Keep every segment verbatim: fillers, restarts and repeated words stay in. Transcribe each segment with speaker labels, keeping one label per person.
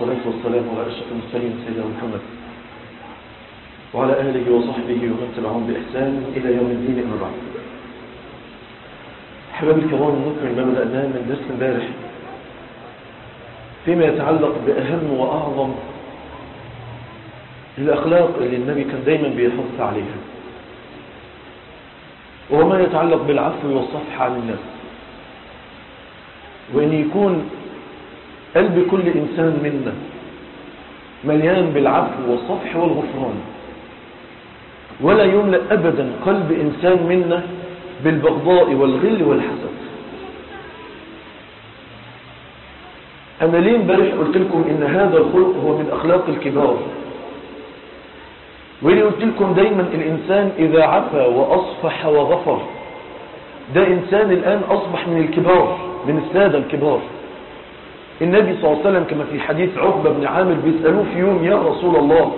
Speaker 1: والصلاة والسلام على أشرف المرسلين سيدنا محمد وعلى آله وصحبه ومن تبعهم بإحسان إلى يوم الدين أما بعد. أحبابي الكرام، نكمل ما بدأناه من درس امبارح فيما يتعلق بأهم وأعظم الأخلاق اللي النبي كان دايما بيحث عليها، وهو ما يتعلق بالعفو والصفح عن الناس، وأن يكون قلب كل إنسان منا مليان بالعفو والصفح والغفران، ولا يملأ أبدا قلب إنسان منا بالبغضاء والغل والحسد. أنا ليه امبارح قلت لكم إن هذا الخلق هو من أخلاق الكبار، وليه قلت لكم دايما الإنسان إذا عفا وأصفح وغفر ده إنسان الآن أصبح من الكبار، من السادة الكبار. النبي صلى الله عليه وسلم كما في حديث عقبة بن عامر بيسألوه في يوم: يا رسول الله،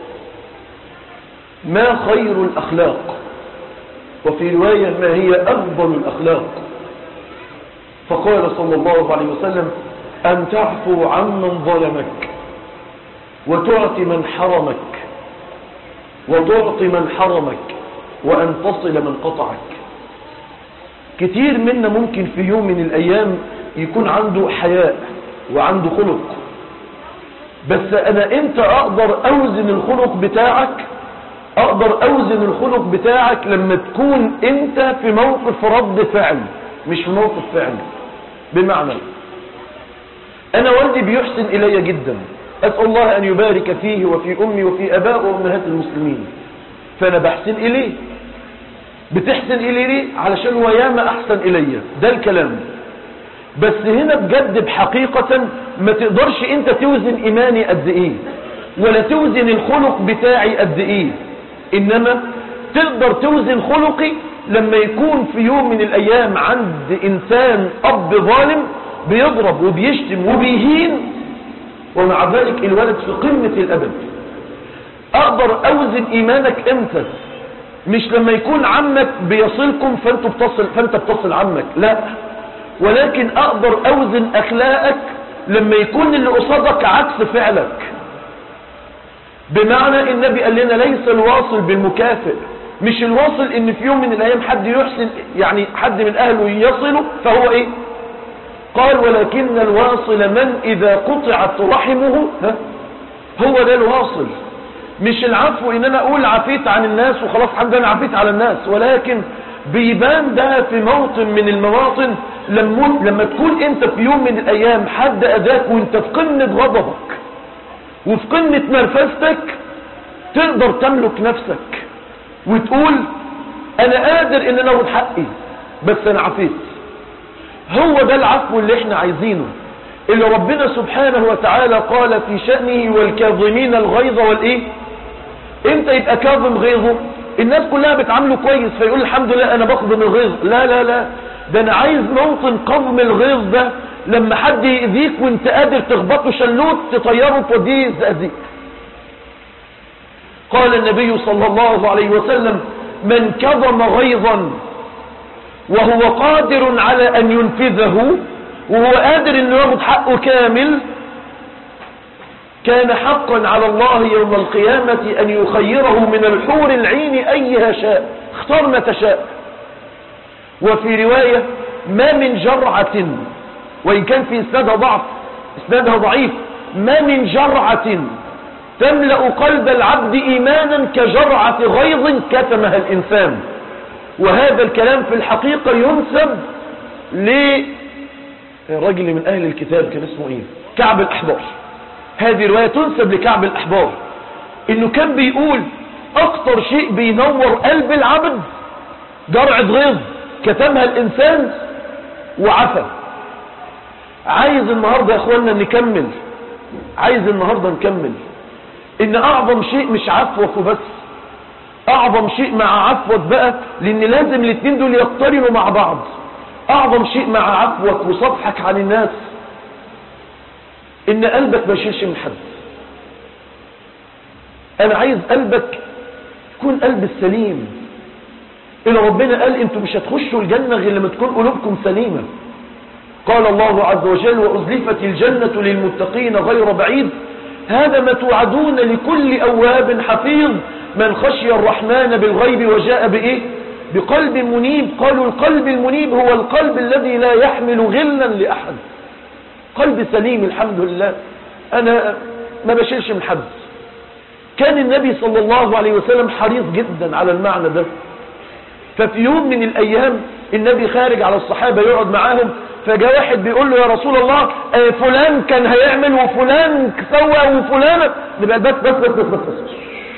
Speaker 1: ما خير الأخلاق؟ وفي رواية: ما هي أفضل الأخلاق؟ فقال صلى الله عليه وسلم: أن تعفو عمن ظلمك، وتعطي من حرمك، وتعطي من حرمك، وأن تصل من قطعك. كتير منا ممكن في يوم من الأيام يكون عنده حياء وعنده خلق، بس أنا أنت أقدر أوزن الخلق بتاعك، أقدر أوزن الخلق بتاعك لما تكون أنت في موقف رد فعل مش في موقف فعل. بمعنى أنا والدي بيحسن إلي جدا، أسأل الله أن يبارك فيه وفي أمي وفي أباء وأمهات المسلمين، فأنا بحسن إليه. بتحسن إليه ليه؟ علشان هو ياما أحسن إلي، ده الكلام. بس هنا بجد بحقيقة ما تقدرش أنت توزن إيماني قد إيه، ولا توزن الخلق بتاعي قد إيه، إنما تقدر توزن خلقي لما يكون في يوم من الأيام عند إنسان أب ظالم بيضرب وبيشتم وبيهين، ومع ذلك الولد في قمة الأدب. أقدر أوزن إيمانك إمتى؟ مش لما يكون عمك بيصلكم فأنت بتصل, فأنت بتصل عمك، لا، ولكن أقدر أوزن أخلاقك لما يكون اللي قصادك عكس فعلك. بمعنى النبي قال لنا: ليس الواصل بالمكافئ. مش الواصل ان في يوم من الايام حد يحسن، يعني حد من اهله يصله فهو ايه؟ قال: ولكن الواصل من اذا قطعت رحمه، ها هو ده الواصل. مش العفو ان انا اقول عفيت عن الناس وخلاص الحمد لله عفيت على الناس، ولكن بيبان ده في موطن من المواطن لما, لما تكون انت في يوم من الايام حد اذاك وانت في قمة غضبك وفي قمة نرفزتك، تقدر تملك نفسك وتقول: انا قادر ان انا اخد حقي بس انا عفيت. هو ده العفو اللي احنا عايزينه، اللي ربنا سبحانه وتعالى قال في شأنه: والكاظمين الغيظ والايه. انت يبقى كاظم غيظه، الناس كلها بتعامله كويس فيقول الحمد لله انا بقضم الغيظ. لا لا لا، ده انا عايز موطن قضم الغيظ ده لما حد يأذيك وانت قادر تخبطه شلوت تطيره وتوديه الزقازيق. قال النبي صلى الله عليه وسلم: من كظم غيظا وهو قادر على ان ينفذه، وهو قادر انه ياخد حقه كامل، كان حقا على الله يوم القيامة ان يخيره من الحور العين ايها شاء، اختار ما تشاء. وفي رواية: ما من جرعة، وإن كان في إسنادها ضعف، إسنادها ضعيف، ما من جرعة تملأ قلب العبد إيمانا كجرعة غيظ كتمها الإنسان. وهذا الكلام في الحقيقة ينسب لرجل من أهل الكتاب كان اسمه إيه؟ كعب الأحبار. هذه رواية تنسب لكعب الأحبار، إنه كان بيقول أكتر شيء بينور قلب العبد جرعة غيظ كتمها الإنسان وعفى. عايز النهاردة يا اخوانا نكمل، عايز النهاردة نكمل ان اعظم شيء مش عفوك وبس، اعظم شيء مع عفوك بقى، لان لازم الاثنين دول يقترنوا مع بعض. اعظم شيء مع عفوك وصفحك عن الناس ان قلبك ما يشيلش من حد. انا عايز قلبك يكون قلب السليم، اللي ربنا قال انتوا مش هتخشوا الجنة غير لما تكون قلوبكم سليمة. قال الله عز وجل وأزلفت الجنة للمتقين غير بعيد هذا ما توعدون لكل أواب حفيظ من خشي الرحمن بالغيب وجاء بإيه بقلب منيب. قالوا القلب المنيب هو القلب الذي لا يحمل غلا لأحد، قلب سليم الحمد لله، أنا ما بشيلش من حد. كان النبي صلى الله عليه وسلم حريص جدا على المعنى ده. ففي يوم من الأيام النبي خارج على الصحابة يقعد معاهم، فجاء واحد بيقول له يا رسول الله فلان كان هيعمل وفلان سوى وفلان، نبقى بس بس بس بس, بس.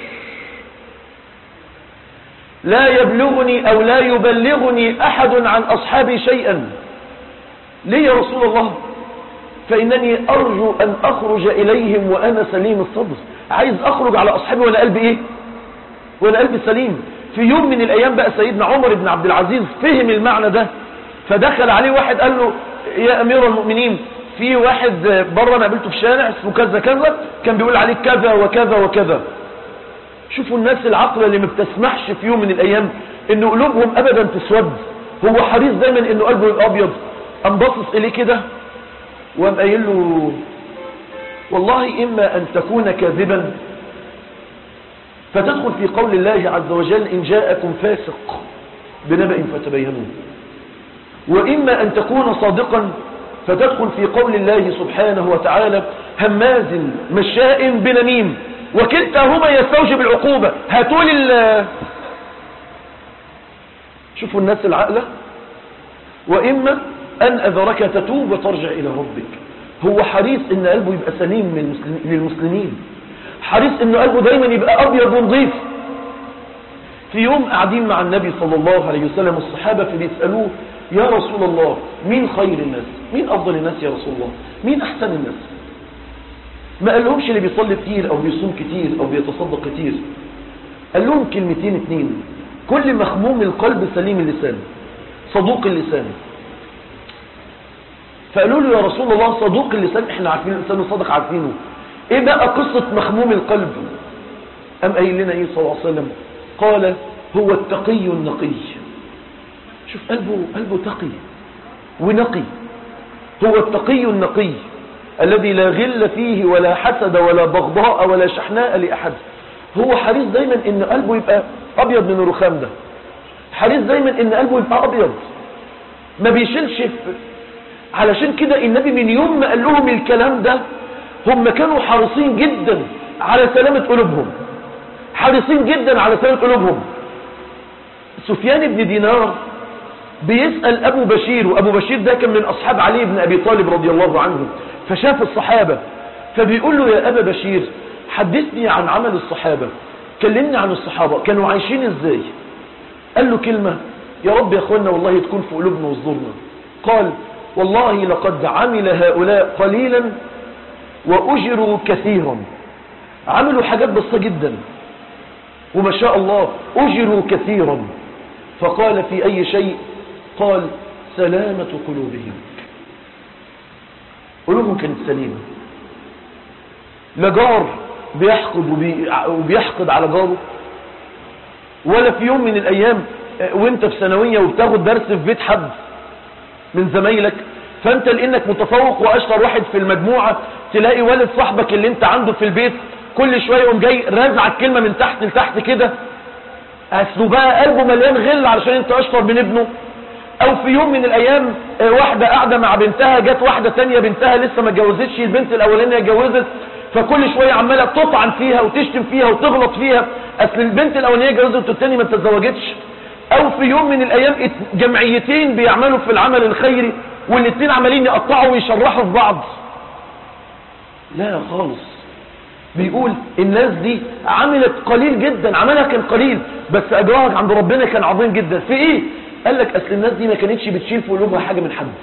Speaker 1: لا يبلغني أو لا يبلغني أحد عن أصحابي شيئا. ليه يا رسول الله؟ فإنني أرجو أن أخرج إليهم وأنا سليم الصدر، عايز أخرج على أصحابي وأنا قلبي إيه؟ وأنا قلبي سليم. في يوم من الأيام بقى سيدنا عمر بن عبد العزيز فهم المعنى ده، فدخل عليه واحد قال له يا أمير المؤمنين في واحد بره أنا قابلته في الشارع اسمه كذا كذا كان بيقول عليك كذا وكذا وكذا. شوفوا الناس العقل اللي ما بتسمحش في يوم من الأيام إنه قلوبهم أبدا تسود، هو حريص دايما إنه قلبه يبقى أبيض. قام باصص إليه كده وقام قايل له والله إما أن تكون كاذبا فتدخل في قول الله عز وجل إن جاءكم فاسق بنبأ فتبينوا، وإما أن تكون صادقا فتدخل في قول الله سبحانه وتعالى هماز مشاء بنميم، وكلتاهما يستوجب العقوبة. هاتوا لي شوفوا الناس العقلة. وإما أن أذرك تتوب وترجع إلى ربك. هو حريص إن قلبه يبقى سليم من للمسلمين، حريص إن قلبه دايما يبقى أبيض ونظيف. في يوم قاعدين مع النبي صلى الله عليه وسلم الصحابة فبيسألوه يا رسول الله مين خير الناس، مين أفضل الناس يا رسول الله، مين أحسن الناس؟ ما قال لهمش اللي بيصلي كتير أو بيصوم كتير أو بيتصدق كتير، قال لهم كلمتين اتنين: كل مخموم القلب سليم اللسان صدوق اللسان. فقالوا له يا رسول الله صدوق اللسان احنا عارفين الإنسان الصادق عارفينه، ايه بقى قصة مخموم القلب؟ أم قايل لنا ايه صلى الله عليه وسلم؟ قال هو التقي النقي. شوف قلبه قلبه تقي ونقي، هو التقي النقي الذي لا غل فيه ولا حسد ولا بغضاء ولا شحناء لأحد. هو حريص دايما ان قلبه يبقى ابيض من الرخام ده، حريص دايما ان قلبه يبقى ابيض ما بيشيلش. علشان كده النبي من يوم ما قال لهم الكلام ده هم كانوا حريصين جدا على سلامة قلوبهم، حريصين جدا على سلامة قلوبهم. سفيان بن دينار بيسأل أبو بشير، وأبو بشير ده كان من أصحاب علي بن أبي طالب رضي الله عنه، فشاف الصحابة فبيقول له يا أبا بشير حدثني عن عمل الصحابة، كلمني عن الصحابة كانوا عايشين ازاي. قال له كلمة يا رب يا أخوانا والله تكون في قلوبنا وصدورنا. قال والله لقد عمل هؤلاء قليلا وأجروا كثيرا. عملوا حاجات بسيطة جدا وما شاء الله أجروا كثيرا. فقال في أي شيء؟ قال سلامة قلوبهم، قلوبهم كانت سليمة. لا جار بيحقد وبيحقد على جاره، ولا في يوم من الأيام وانت في ثانوية وبتاخد درس في بيت حد من زمايلك فانت لانك متفوق واشطر واحد في المجموعة تلاقي والد صاحبك اللي انت عنده في البيت كل شوية يقوم جاي رازعك كلمة من تحت لتحت كده، اصله بقى قلبه مليان غل علشان انت اشطر من ابنه. او في يوم من الايام واحدة قاعدة مع بنتها، جت واحدة تانية بنتها لسه ما اتجوزتش، البنت الاولانية اتجوزت، فكل شوية عمالة تطعن فيها وتشتم فيها وتغلط فيها، اصل البنت الاولانية اتجوزت والتانية ما تتزوجتش. او في يوم من الايام جمعيتين بيعملوا في العمل الخيري والاثنين عمالين يقطعوا ويشرحوا في بعض. لا خالص، بيقول الناس دي عملت قليل جدا، عملها كان قليل بس اجرها عند ربنا كان عظيم جدا. في ايه؟ قال لك اصل الناس دي ما كانتش بتشيل في قلوبها حاجة من حد.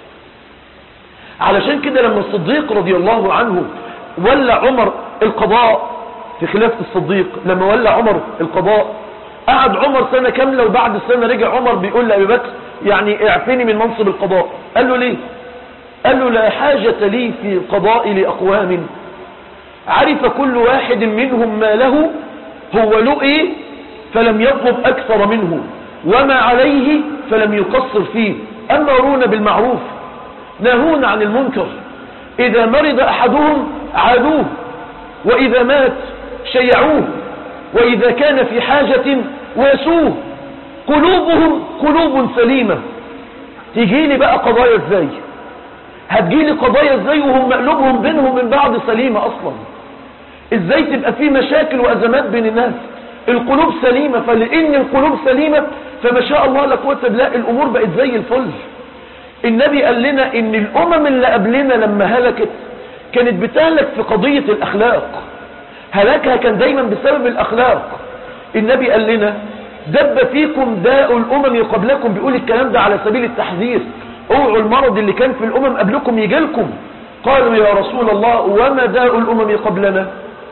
Speaker 1: علشان كده لما الصديق رضي الله عنه ولى عمر القضاء في خلافة الصديق، لما ولى عمر القضاء قعد عمر سنة كاملة، وبعد السنة رجع عمر بيقول لأبي بكر يعني اعفني من منصب القضاء. قال له ليه؟ قال له لا حاجة لي في القضاء لأقوام عرف كل واحد منهم ما له هو له ايه فلم يطلب أكثر منه، وما عليه فلم يقصر فيه، أمرون بالمعروف ناهون عن المنكر. إذا مرض أحدهم عادوه، وإذا مات شيعوه، وإذا كان في حاجة واسوه. قلوبهم قلوب سليمة. تجيلي بقى قضايا ازاي؟ هتجيلي قضايا ازاي وهم قلوبهم بينهم من بعض سليمة أصلا؟ ازاي تبقى في مشاكل وأزمات بين الناس؟ القلوب سليمة. فلأن القلوب سليمة فما شاء الله لا قوة إلا بالله الأمور بقت زي الفل. النبي قال لنا ان الأمم اللي قبلنا لما هلكت كانت بتهلك في قضية الأخلاق. هلاكها كان دايما بسبب الأخلاق. النبي قال لنا دب فيكم داء الأمم قبلكم، بيقول الكلام ده على سبيل التحذير. اوعوا المرض اللي كان في الأمم قبلكم يجيلكم. قالوا يا رسول الله وما داء الأمم قبلنا؟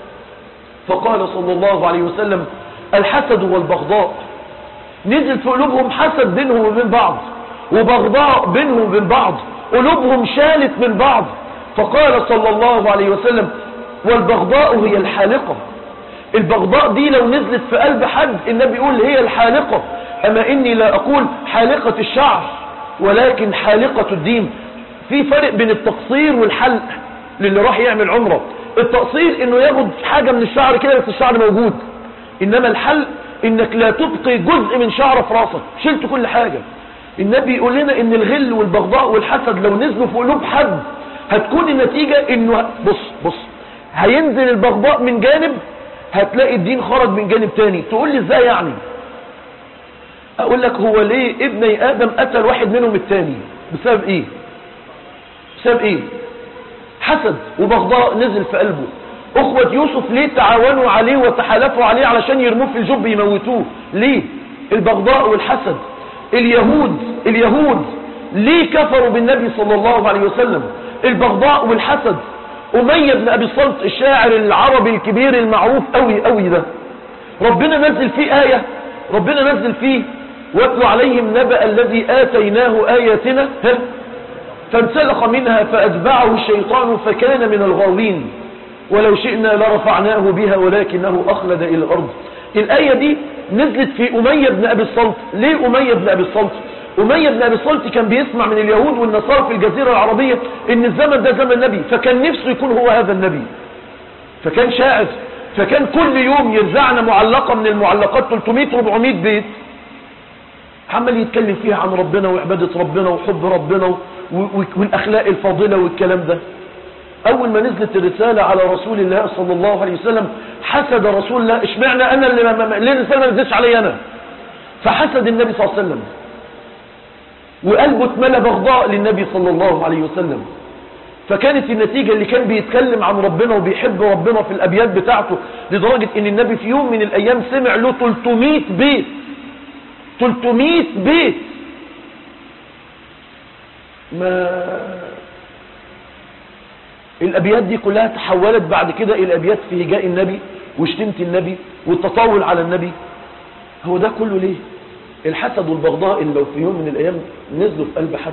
Speaker 1: فقال صلى الله عليه وسلم الحسد والبغضاء. نزل في قلوبهم حسد بينهم وبين بعض، وبغضاء بينهم وبين بعض، قلوبهم شالت من بعض. فقال صلى الله عليه وسلم والبغضاء هي الحالقة. البغضاء دي لو نزلت في قلب حد النبي يقول هي الحالقة. أما إني لا أقول حالقة الشعر ولكن حالقة الدين. في فرق بين التقصير والحلق. للي راح يعمل عمره التقصير انه ياخد حاجة من الشعر كده بس الشعر موجود، انما الحلق انك لا تبقي جزء من شعر في راسك، شلت كل حاجة. النبي يقول لنا ان الغل والبغضاء والحسد لو نزلوا في قلوب حد هتكون النتيجة انه بص بص هينزل البغضاء من جانب، هتلاقي الدين خرج من جانب تاني. تقول لي ازاي يعني؟ اقول لك هو ليه ابني ادم قتل واحد منهم التاني؟ بسبب ايه؟ بسبب ايه؟ حسد وبغضاء نزل في قلبه. اخوة يوسف ليه تعاونوا عليه وتحالفوا عليه علشان يرموه في الجب يموتوه؟ ليه؟ البغضاء والحسد. اليهود اليهود ليه كفروا بالنبي صلى الله عليه وسلم؟ البغضاء والحسد. أمية بن أبي الصلت الشاعر العربي الكبير المعروف قوي قوي ده، ربنا نزل فيه آية، ربنا نزل فيه واتل عليهم نبأ الذي آتيناه آياتنا فانسلخ منها فأتبعه الشيطان فكان من الغاوين ولو شئنا لرفعناه بها ولكنه أخلد إلى الأرض. الآية دي نزلت في أمية بن أبي الصلت. ليه أمية بن أبي الصلت؟ أمية بن أبي الصلت كان بيسمع من اليهود والنصارى في الجزيرة العربية إن الزمن ده زمن النبي، فكان نفسه يكون هو هذا النبي، فكان شاعر، فكان كل يوم يرزعنا معلقة من المعلقات ثلاثمائة أربعمائة بيت عمال يتكلم فيها عن ربنا وعبادة ربنا وحب ربنا والأخلاق الفاضلة والكلام ده. أول ما نزلت الرسالة على رسول الله صلى الله عليه وسلم حسد رسول الله. اشمعنى أنا اللي ما... ليه الرسالة ما نزلتش علي أنا؟ فحسد النبي صلى الله عليه وسلم وقلبه اتملى بغضاء للنبي صلى الله عليه وسلم. فكانت النتيجة اللي كان بيتكلم عن ربنا وبيحب ربنا في الأبيات بتاعته، لدرجة ان النبي في يوم من الأيام سمع له ثلاثمائة بيت ثلاثمائة بيت. ما الأبيات دي كلها تحولت بعد كده إلى أبيات في هجاء النبي وشتمة النبي والتطاول على النبي. هو ده كله ليه؟ الحسد والبغضاء اللي لو في يوم من الأيام نزلوا في قلب حد،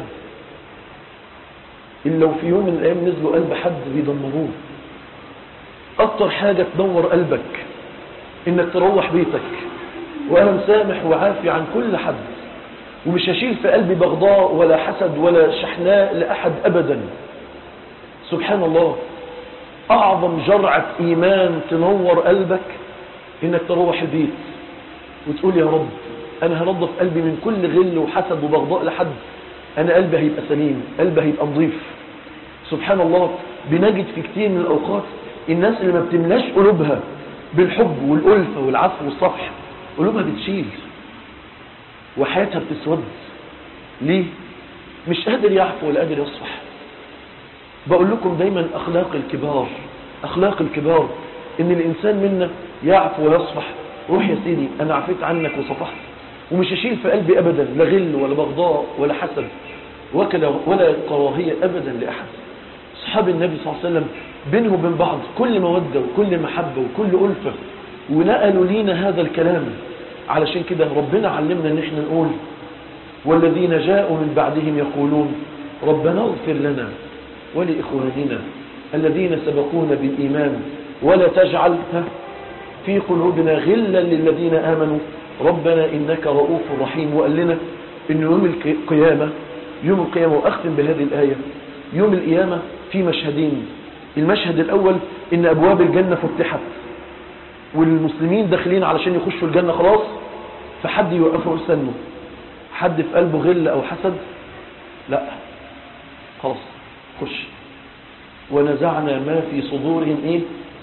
Speaker 1: اللي لو في يوم من الأيام نزلوا قلب حد بيدمروه. أكتر حاجة تدور قلبك إنك تروح بيتك وأنا مسامح وعافي عن كل حد، ومش هشيل في قلبي بغضاء ولا حسد ولا شحناء لأحد أبدا. سبحان الله، أعظم جرعة إيمان تنور قلبك إنك تروح البيت وتقول يا رب أنا هنظف قلبي من كل غل وحسد وبغضاء لحد، أنا قلبي هيبقى سليم، قلبي هيبقى نظيف. سبحان الله، بنجد في كتير من الأوقات الناس اللي ما بتملاش قلوبها بالحب والألفة والعفو والصفح قلوبها بتشيل وحياتها بتسود. ليه؟ مش قادر يعفو ولا قادر يصفح. بقول لكم دايما أخلاق الكبار، أخلاق الكبار إن الإنسان منا يعفو ويصفح. روح يا سيدي أنا عفيت عنك وصفحت ومش هشيل في قلبي أبدا لا غل ولا بغضاء ولا حسد وكلا ولا كراهية أبدا لأحد. صحاب النبي صلى الله عليه وسلم بينهم وبين بعض كل مودة وكل محبة وكل ألفة، ونقلوا لينا هذا الكلام. علشان كده ربنا علمنا ان احنا نقول والذين جاءوا من بعدهم يقولون ربنا اغفر لنا ولإخواننا الذين سبقونا بالإيمان ولا تجعل في قلوبنا غلا للذين آمنوا ربنا إنك رؤوف رحيم. وقال لنا إن يوم القيامة يوم القيامة. وأختم بهذه الآية. يوم القيامة في مشهدين. المشهد الأول إن أبواب الجنة فتحت والمسلمين داخلين علشان يخشوا الجنة خلاص، فحد يوقفه يستنوا. حد في قلبه غل أو حسد؟ لا، خلاص خش. ونزعنا ما في صدورهم إيه؟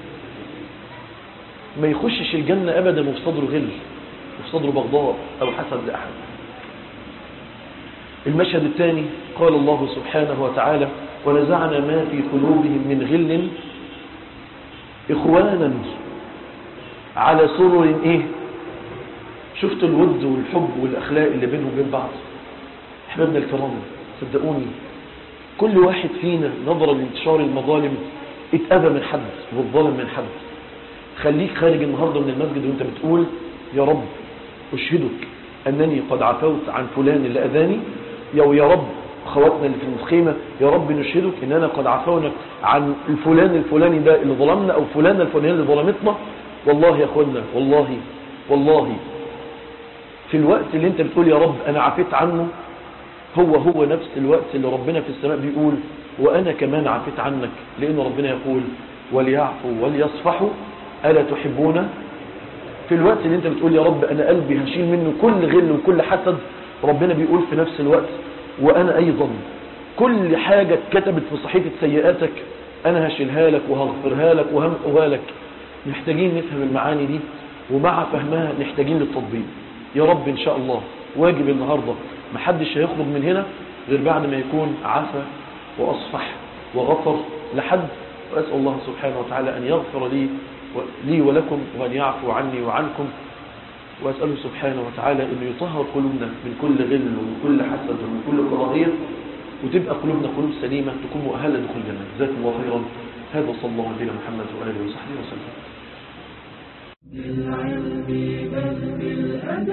Speaker 1: ما يخشش الجنة أبدا وفي صدره غل وفي صدره بغضاء أو حسد لأحد. المشهد الثاني قال الله سبحانه وتعالى ونزعنا ما في قلوبهم من غل إخوانا على سرر إيه؟ شفت الود والحب والأخلاق اللي بينهم وبين بعض. أحبابنا الكرام، صدقوني كل واحد فينا نظرا لانتشار المظالم اتأذى من حد والظلم من حد. خليك خارج النهاردة من المسجد وانت بتقول يا رب أشهدك أنني قد عفوت عن فلان اللي أذاني، يا يا رب أخواتنا اللي في الخيمة يا رب نشهدك أننا قد عفونا عن الفلان الفلاني ده اللي ظلمنا أو فلان الفلاني اللي ظلمتنا. والله يا أخوانا والله والله في الوقت اللي انت بتقول يا رب أنا عفيت عنه هو هو نفس الوقت اللي ربنا في السماء بيقول وأنا كمان عفيت عنك، لأن ربنا يقول وليعفوا وليصفحوا ألا تحبون. في الوقت اللي انت بتقول يا رب أنا قلبي هشيل منه كل غل وكل حسد، ربنا بيقول في نفس الوقت وأنا أيضا كل حاجة اتكتبت في صحيفة سيئاتك أنا هشيلها لك وهغفرها لك وهمحوها لك. محتاجين نفهم المعاني دي، ومع فهمها نحتاجين للتطبيق. يا رب إن شاء الله واجب النهاردة محدش هيخرج من هنا غير بعد ما يكون عفا وأصفح وغفر لحد. وأسأل الله سبحانه وتعالى أن يغفر لي لي ولكم وأن يعفو عني وعنكم. وأسأله سبحانه وتعالى أن يطهر قلوبنا من كل غل ومن كل حسد ومن كل كراهية، وتبقى قلوبنا قلوب سليمة تكون مؤهلة لدخول الجنة. جزاكم الله خيرا. هذا صلى الله عليه محمد وآله وصحبه وسلم. بالعلم بل بالأدب